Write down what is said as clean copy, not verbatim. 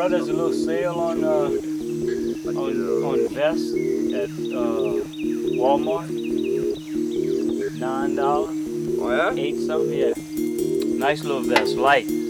Bro, there's a little sale on vests at Walmart. $9, Oh yeah? 8 something. Yeah, nice little vest, light.